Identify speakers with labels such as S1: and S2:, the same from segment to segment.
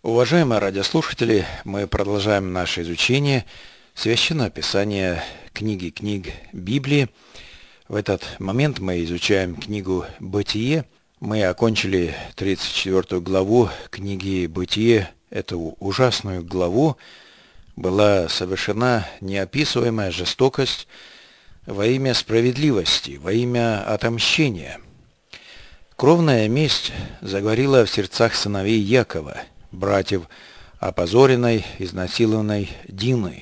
S1: Уважаемые радиослушатели, мы продолжаем наше изучение Священного Писания, книги книг Библии. В этот момент мы изучаем книгу «Бытие». Мы окончили 34 главу книги «Бытие». Эту ужасную главу была совершена неописуемая жестокость во имя справедливости, во имя отомщения. Кровная месть заговорила в сердцах сыновей Якова, братьев опозоренной, изнасилованной Дины.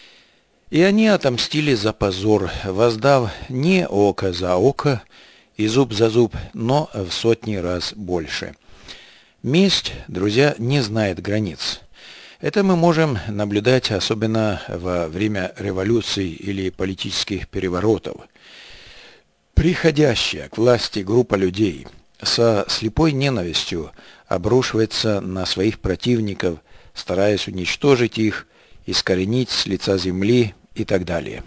S1: И они отомстили за позор, воздав не око за око и зуб за зуб, но в сотни раз больше. Месть, друзья, не знает границ. Это мы можем наблюдать особенно во время революций или политических переворотов. Приходящая к власти группа людей со слепой ненавистью обрушивается на своих противников, стараясь уничтожить их, искоренить с лица земли и так далее.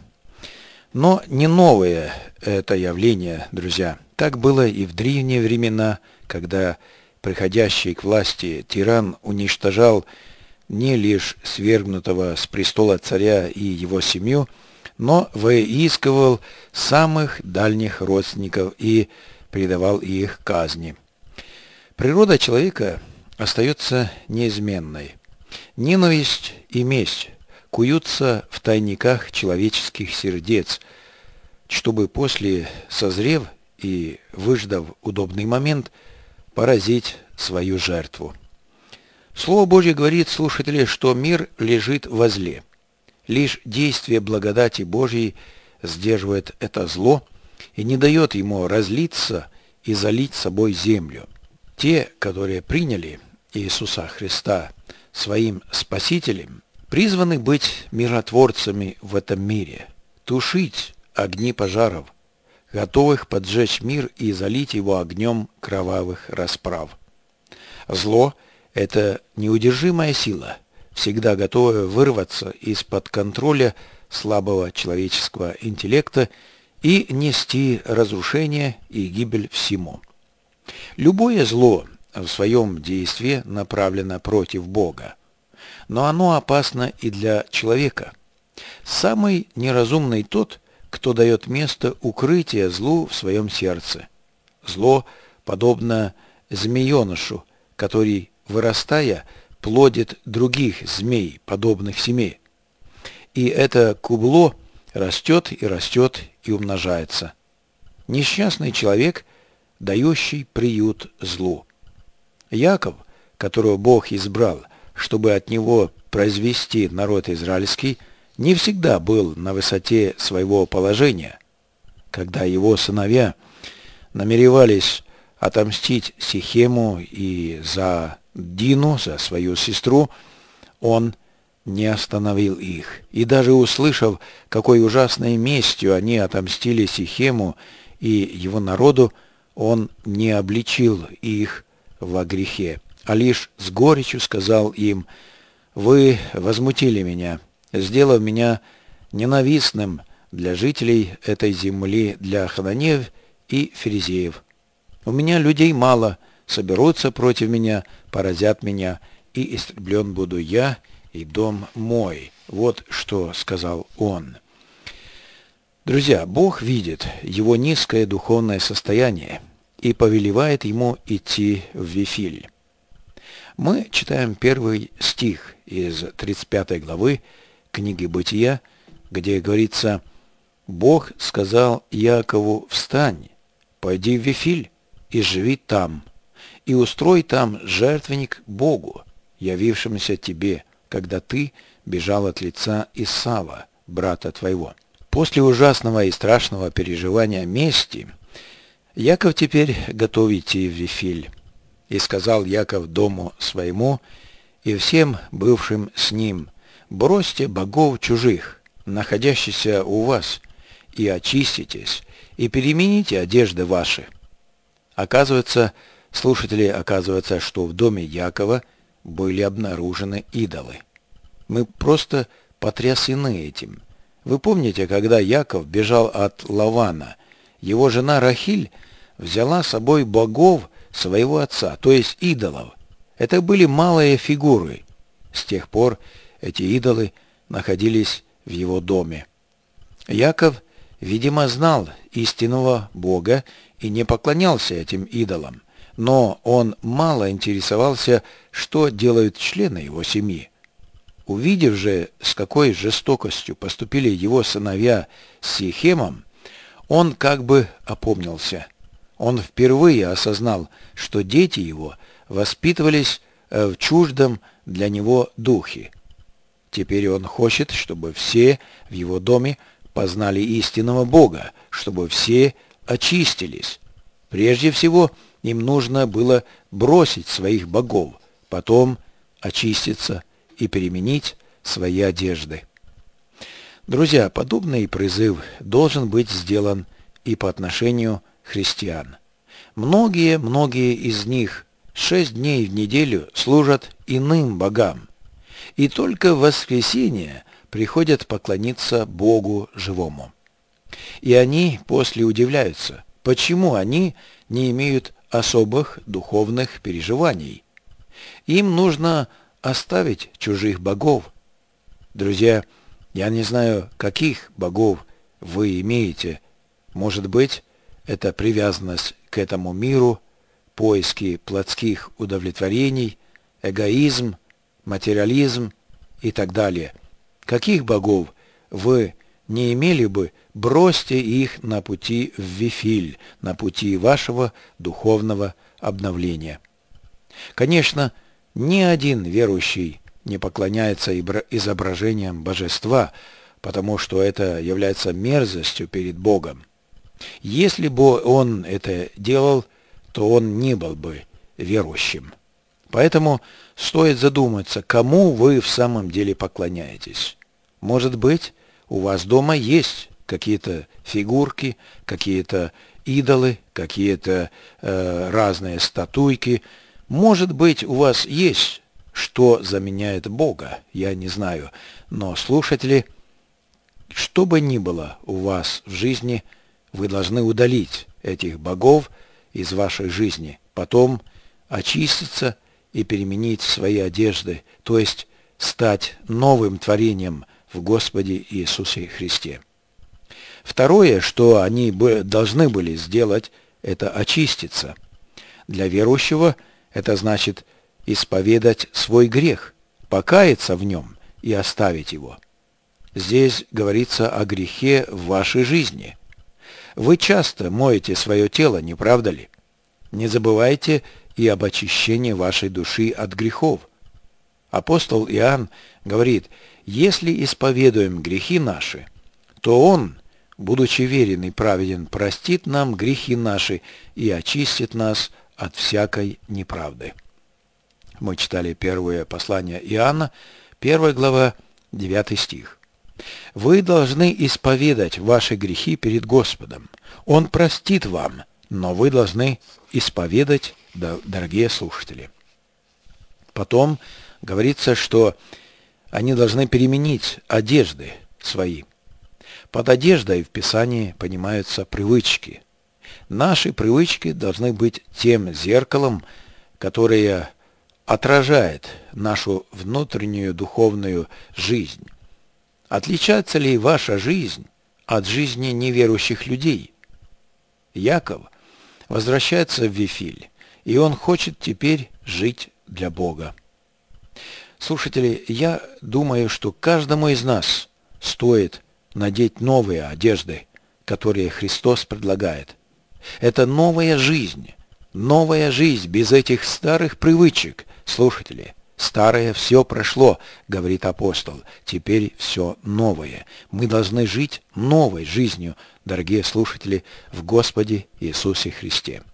S1: Но не новое это явление, друзья. Так было и в древние времена, когда приходящий к власти тиран уничтожал не лишь свергнутого с престола царя и его семью, но выискивал самых дальних родственников и предавал их казни. Природа человека остается неизменной. Ненависть и месть куются в тайниках человеческих сердец, чтобы после, созрев и выждав удобный момент, поразить свою жертву. Слово Божье говорит, слушатели, что мир лежит во зле. Лишь действие благодати Божьей сдерживает это зло и не дает ему разлиться и залить собой землю. Те, которые приняли Иисуса Христа своим Спасителем, призваны быть миротворцами в этом мире, тушить огни пожаров, готовых поджечь мир и залить его огнем кровавых расправ. Зло – это неудержимая сила, всегда готовая вырваться из-под контроля слабого человеческого интеллекта и нести разрушение и гибель всему. Любое зло в своем действии направлено против Бога, но оно опасно и для человека. Самый неразумный тот, кто дает место укрытия злу в своем сердце. Зло подобно змеенышу, который, вырастая, плодит других змей, подобных семей. И это кубло растет и умножается. Несчастный человек, дающий приют злу. Яков, которого Бог избрал, чтобы от него произвести народ израильский, не всегда был на высоте своего положения. Когда его сыновья намеревались отомстить Сихему и за Дину, за свою сестру, он не остановил их. И даже услышав, какой ужасной местью они отомстили Сихему и его народу, он не обличил их во грехе, а лишь с горечью сказал им: «Вы возмутили меня, сделав меня ненавистным для жителей этой земли, для хананеев и ферезеев. У меня людей мало, соберутся против меня, поразят меня, и истреблен буду я и дом мой». Вот что сказал он. Друзья, Бог видит его низкое духовное состояние и повелевает ему идти в Вифиль. Мы читаем первый стих из 35 главы книги Бытия, где говорится: «Бог сказал Якову: встань, пойди в Вифиль и живи там, и устрой там жертвенник Богу, явившемуся тебе, когда ты бежал от лица Исава, брата твоего». После ужасного и страшного переживания мести Яков теперь готов идти в Вифиль. «И сказал Яков дому своему и всем бывшим с ним: бросьте богов чужих, находящихся у вас, и очиститесь, и перемените одежды ваши». Оказывается, что в доме Якова были обнаружены идолы. Мы просто потрясены этим. Вы помните, когда Яков бежал от Лавана, его жена Рахиль взяла с собой богов своего отца, то есть идолов, Это были малые фигуры. С тех пор эти идолы находились в его доме. Яков, видимо, знал истинного Бога и не поклонялся этим идолам, но он мало интересовался, что делают члены его семьи. Увидев же, с какой жестокостью поступили его сыновья с Сихемом, он как бы опомнился. Он впервые осознал, что дети его воспитывались в чуждом для него духе. Теперь он хочет, чтобы все в его доме познали истинного Бога, чтобы все очистились. Прежде всего, им нужно было бросить своих богов, потом очиститься и переменить свои одежды. Друзья, подобный призыв должен быть сделан и по отношению к христиан. Многие из них 6 дней в неделю служат иным богам, и только в воскресенье приходят поклониться Богу живому. И они после удивляются, почему они не имеют особых духовных переживаний. Им нужно оставить чужих богов. Друзья, я не знаю, каких богов вы имеете. Может быть, это привязанность к этому миру, поиски плотских удовлетворений, эгоизм, материализм и так далее. Каких богов вы не имели бы, бросьте их на пути в Вифиль, на пути вашего духовного обновления. Конечно, ни один верующий не поклоняется изображениям божества, потому что это является мерзостью перед Богом. Если бы он это делал, то он не был бы верующим. Поэтому стоит задуматься, кому вы в самом деле поклоняетесь. Может быть, у вас дома есть какие-то фигурки, какие-то идолы, какие-то разные статуйки. Может быть, у вас есть, что заменяет Бога, я не знаю. Но, слушатели, что бы ни было у вас в жизни, вы должны удалить этих богов из вашей жизни, потом очиститься и переменить свои одежды, то есть стать новым творением в Господе Иисусе Христе. Второе, что они должны были сделать, это очиститься. Для верующего это значит исповедать свой грех, покаяться в нем и оставить его. Здесь говорится о грехе в вашей жизни. Вы часто моете свое тело, не правда ли? Не забывайте и об очищении вашей души от грехов. Апостол Иоанн говорит, если исповедуем грехи наши, то Он, будучи верен и праведен, простит нам грехи наши и очистит нас от всякой неправды. Мы читали первое послание Иоанна, 1 глава, 9 стих. Вы должны исповедать ваши грехи перед Господом. Он простит вам, но вы должны исповедать, дорогие слушатели. Потом говорится, что они должны переменить одежды свои. Под одеждой в Писании понимаются привычки. Наши привычки должны быть тем зеркалом, которое отражает нашу внутреннюю духовную жизнь. Отличается ли ваша жизнь от жизни неверующих людей? Яков возвращается в Вифиль, и он хочет теперь жить для Бога. Слушатели, я думаю, что каждому из нас стоит надеть новые одежды, которые Христос предлагает. Это новая жизнь без этих старых привычек. Слушатели, старое все прошло, говорит апостол, теперь все новое. Мы должны жить новой жизнью, дорогие слушатели, в Господе Иисусе Христе.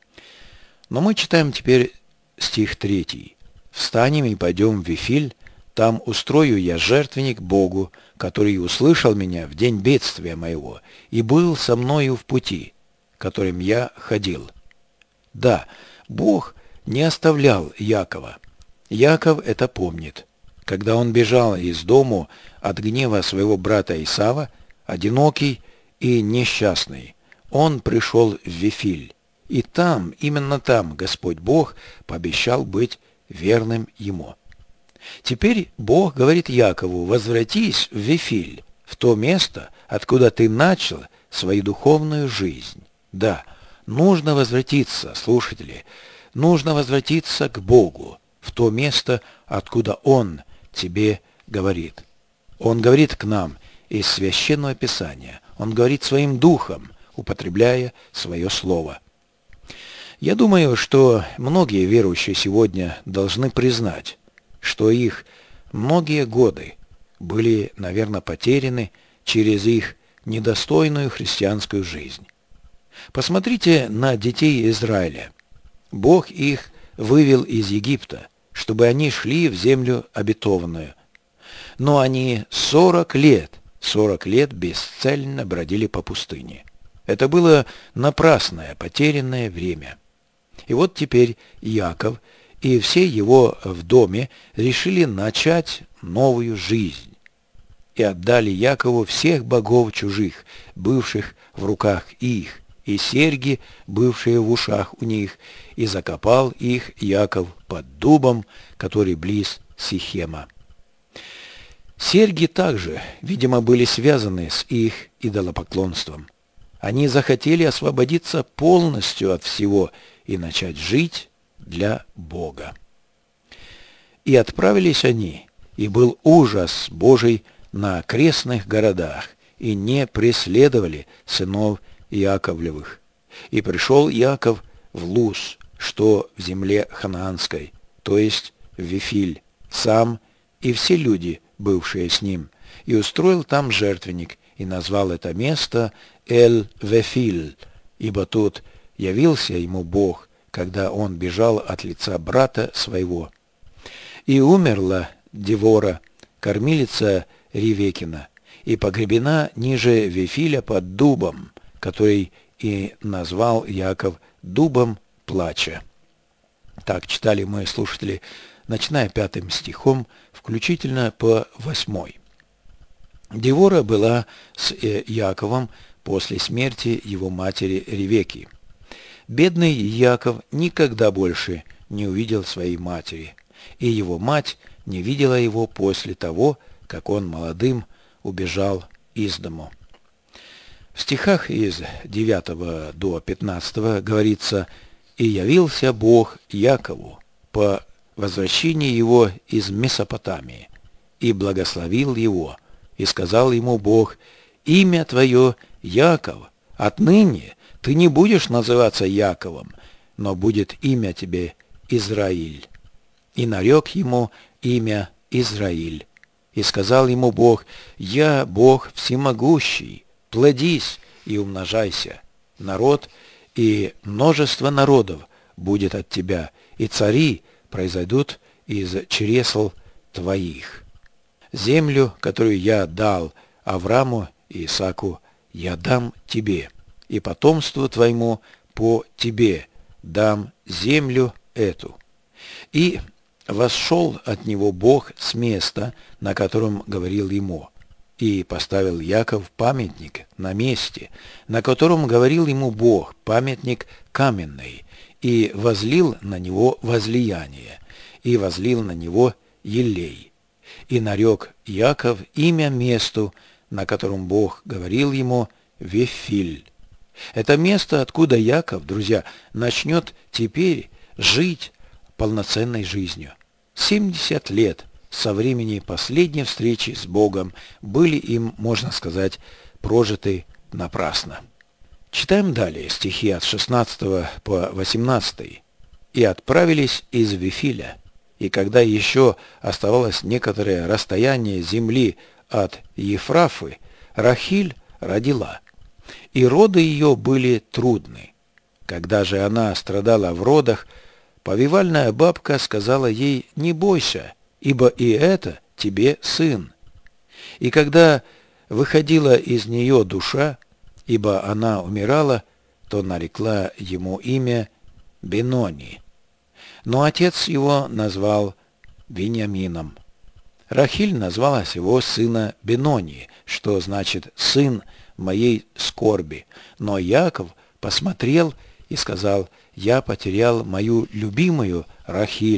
S1: Но мы читаем теперь стих 3. «Встанем и пойдем в Вифиль, там устрою я жертвенник Богу, который услышал меня в день бедствия моего и был со мною в пути, которым я ходил». Да, Бог не оставлял Якова. Яков это помнит. Когда он бежал из дому от гнева своего брата Исава, одинокий и несчастный, он пришел в Вифиль. И там, именно там, Господь Бог пообещал быть верным ему. Теперь Бог говорит Якову: возвратись в Вифиль, в то место, откуда ты начал свою духовную жизнь. Да, нужно возвратиться, слушатели, нужно возвратиться к Богу, в то место, откуда Он тебе говорит. Он говорит к нам из Священного Писания. Он говорит своим духом, употребляя свое слово. Я думаю, что многие верующие сегодня должны признать, что их многие годы были, наверное, потеряны через их недостойную христианскую жизнь. Посмотрите на детей Израиля. Бог их вывел из Египта, чтобы они шли в землю обетованную. Но они 40 лет бесцельно бродили по пустыне. Это было напрасное, потерянное время. И вот теперь Иаков и все его в доме решили начать новую жизнь. И отдали Якову всех богов чужих, бывших в руках их, и серьги, бывшие в ушах у них, и закопал их Яков под дубом, который близ Сихема. Серьги также, видимо, были связаны с их идолопоклонством. Они захотели освободиться полностью от всего и начать жить для Бога. И отправились они, и был ужас Божий на окрестных городах, и не преследовали сынов Иаковлевых. И пришел Иаков в Луз, что в земле ханаанской, то есть в Вифиль, сам и все люди, бывшие с ним, и устроил там жертвенник, и назвал это место Эль-Вефиль, ибо тут явился ему Бог, когда он бежал от лица брата своего. И умерла Девора, кормилица Ревекина, и погребена ниже Вифиля под дубом, который и назвал Яков дубом плача. Так читали мы, слушатели, начиная 5 стихом, включительно по 8. Девора была с Яковом после смерти его матери Ревеки. Бедный Яков никогда больше не увидел своей матери, и его мать не видела его после того, как он молодым убежал из дому. В стихах из 9 до 15 говорится: «И явился Бог Якову по возвращении его из Месопотамии, и благословил его, и сказал ему Бог: имя твое Яков, отныне ты не будешь называться Яковом, но будет имя тебе Израиль. И нарек ему имя Израиль. И сказал ему Бог: я Бог всемогущий, плодись и умножайся. Народ и множество народов будет от тебя, и цари произойдут из чресл твоих. Землю, которую я дал Аврааму и Исааку, я дам тебе, и потомству твоему по тебе дам землю эту». И восшел от него Бог с места, на котором говорил ему, и поставил Яков памятник на месте, на котором говорил ему Бог, памятник каменный, и возлил на него возлияние, и возлил на него елей. И нарек Яков имя месту, на котором Бог говорил ему, Вифиль. Это место, откуда Яков, друзья, начнет теперь жить полноценной жизнью. 70 лет со времени последней встречи с Богом были им, можно сказать, прожиты напрасно. Читаем далее стихи от 16 по 18. «И отправились из Вифиля, и когда еще оставалось некоторое расстояние земли от Ефрафы, Рахиль родила, и роды ее были трудны. Когда же она страдала в родах, повивальная бабка сказала ей: не бойся, ибо и это тебе сын. И когда выходила из нее душа, ибо она умирала, то нарекла ему имя Бенони. Но отец его назвал Вениамином. Рахиль назвала своего сына Бенони, что значит «сын моей скорби». Но Яков посмотрел и сказал: «Я потерял мою любимую Рахиль,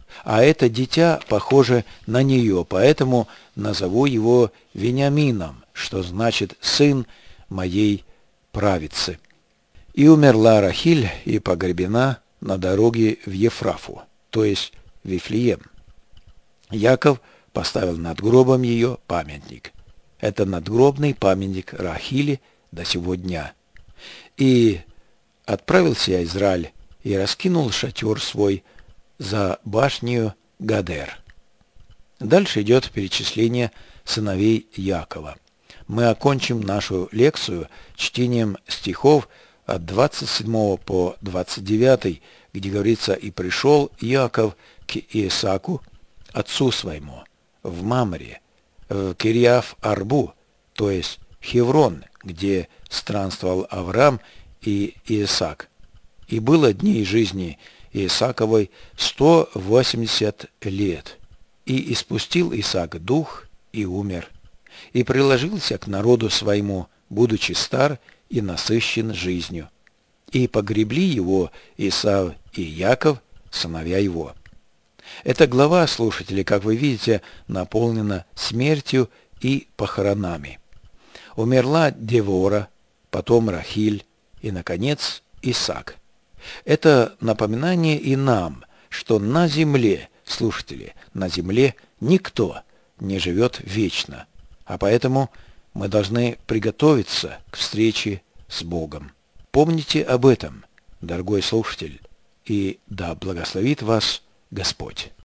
S1: А это дитя похоже на нее, поэтому назову его Вениамином, что значит «сын моей правицы». И умерла Рахиль и погребена на дороге в Ефрафу, то есть Вифлеем. Яков поставил над гробом ее памятник. Это надгробный памятник Рахили до сего дня. И отправился Израиль и раскинул шатер свой за башнею Гадер. Дальше идет перечисление сыновей Якова. Мы окончим нашу лекцию чтением стихов от 27 по 29, где говорится: «И пришел Яков к Исааку, отцу своему, в Мамре, в Кирьяф-Арбу, то есть Хеврон, где странствовал Авраам и Исаак. И было дней жизни Исааковой 180 лет. И испустил Исаак дух и умер, и приложился к народу своему, будучи стар и насыщен жизнью. И погребли его Исав и Яков, сыновья его». Эта глава, слушатели, как вы видите, наполнена смертью и похоронами. Умерла Девора, потом Рахиль и, наконец, Исаак. Это напоминание и нам, что на земле, слушатели, на земле никто не живет вечно, а поэтому мы должны приготовиться к встрече с Богом. Помните об этом, дорогой слушатель, и да благословит вас Господь.